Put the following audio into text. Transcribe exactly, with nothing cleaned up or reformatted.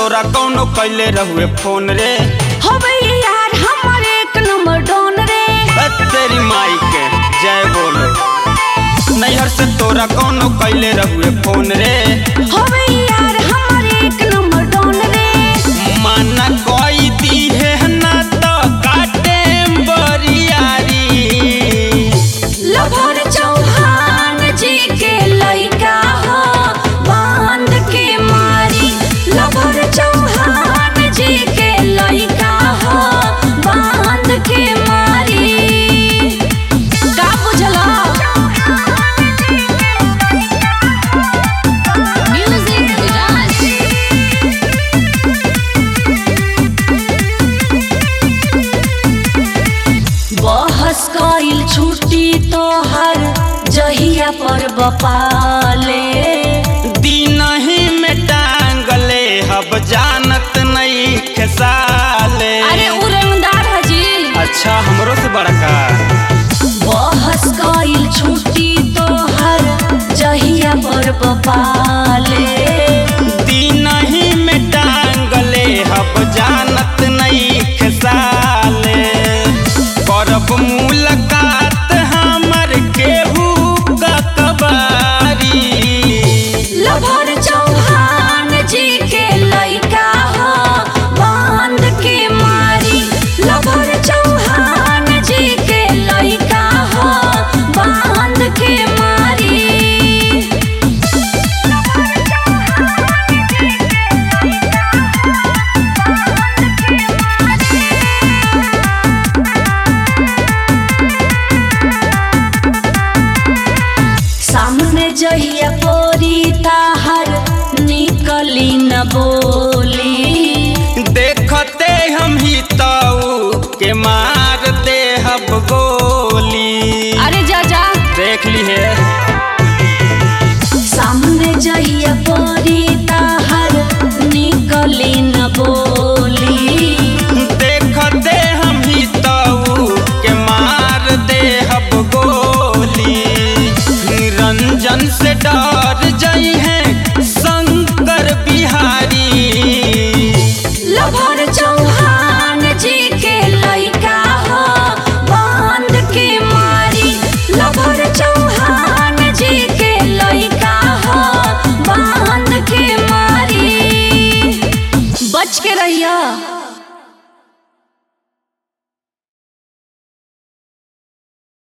तोरा कौनो कैले रहुए फोन रे। होबे यार हमर एक नंबर डॉन रे। तेरी माई के जय बोलो। नैहर से तोरा कौनो कैले रहुए फोन रे। होबे यार हमर एक नंबर डॉन रे। माना कोई दी है ना तो काटे बरियारी। लभर चौहान जी के लइका हो बांध के मारी। लभर चौहान जी के लइका हो बांध के मारी। का बुझला? म्यूजिक विराज। बहस कइल छुट्टी तोहर जहिया पर बपाले। दिन ही में टांगले हब जानत नहीं खेसाले। अरे उरंगदार हजी। अच्छा हमरो से बड़का। बहस कइल छुट्टी तोहर जहिया पर बपाले। दिन ही में टांगले हब जानत नहीं खेसाले। करब मुलाकात हमर केहू का कबारी। लभर चौहान जी के लइका हो बांध के मारी। लभर चौहान जी के लइका हो बांध के मारी। सामने जहिया पोरी ताहर निकली न बोली। देखते हम ही ताऊ के मार दे हब गोली। अरे जा जा देख ली है। सामने जहिया पोरी ताहर निकली न बोली। देखते हम ही ताऊ के मार दे हब गोली। रंजन से डर जाई है शंकर बिहारी। लभर चौहान जी के लइका हो बांध के मारी। लभर चौहान जी के लइका हो बांध के मारी। बच के रहिया।